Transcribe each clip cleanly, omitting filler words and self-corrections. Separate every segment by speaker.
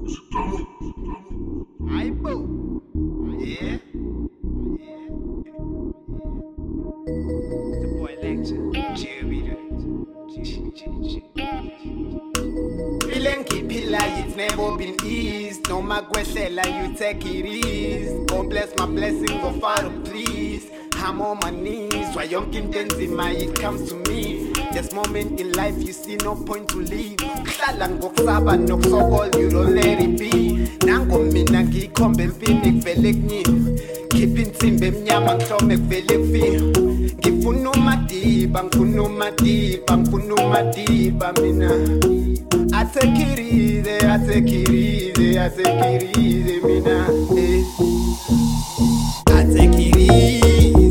Speaker 1: Aye, boo. Yeah. The boy Lecture. Cheerleader. Feeling phila, it's never been easy. No magwesela, you take it easy. God bless my blessings, oh Father, please. I'm on my knees, why young intensima, it comes to me. This moment in life, you see no point to leave. Klala ngokusaba nokusokol, you don't let it be. Nango mina ngikhombe empini kuvele kunyini. Khipha insimbi emnyama ngihlome kuvele kufika. Ngifuna umadiba, ngifuna umadiba, ngifuna umadiba mina. I take it easy, I take it easy, I take it easy mina. I take it easy.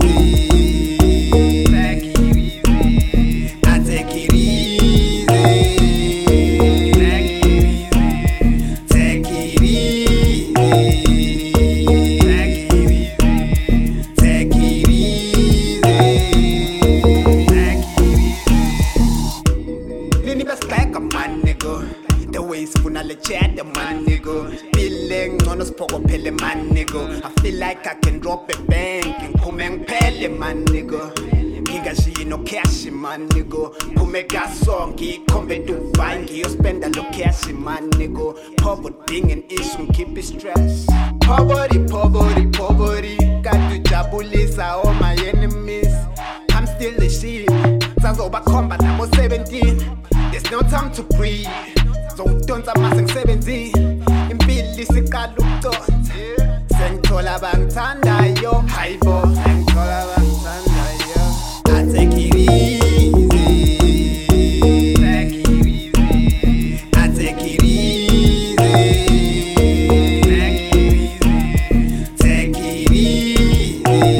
Speaker 1: The ways funa le chat the man nigga. Feeling on us pogo pele man nigga. I feel like I can drop a bank and come pele man nigga. Nigga she no cash man nigga. Kume song ki come to find you spend a lot cash man nigga. Poverty and issue keep it stress. Poverty, poverty, poverty. Got to jabulisa all my enemies. I'm still the shit. Sounds over combat, I was 17. There's no time to breathe. So don't amassing 70. Impili sikalukot. Sengitola bangtanda yo. Haibo. Sengitola bangtanda yo. I take it easy. Take it easy. I take it easy. Take it easy.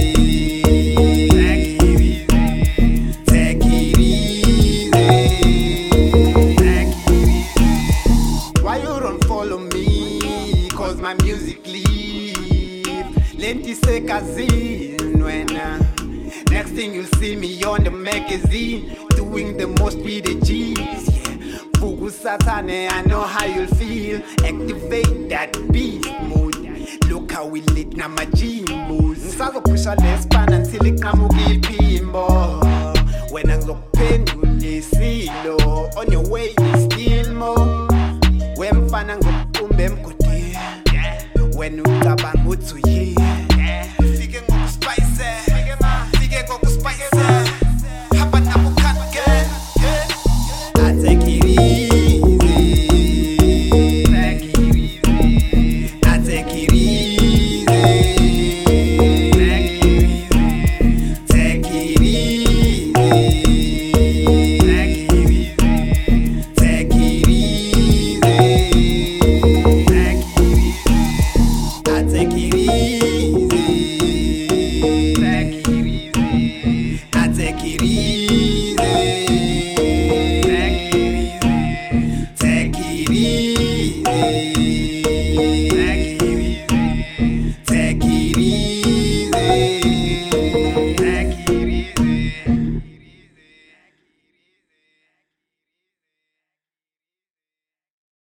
Speaker 1: Take it easy. Take it easy. Why you don't follow me? Cause my music leave. Lenti se kazin when next thing you'll see me on the magazine doing the most with the G's. Yeah. Fugu Satane, I know how you'll feel. Activate that beast mode. Look how we lit na my gym moves. Ngisazo pusha lespan until ikamuki pimbo. When I look pain you lisilo. On your way you still more. Wemfana ngokumbe mkuti. When ucabanga uthi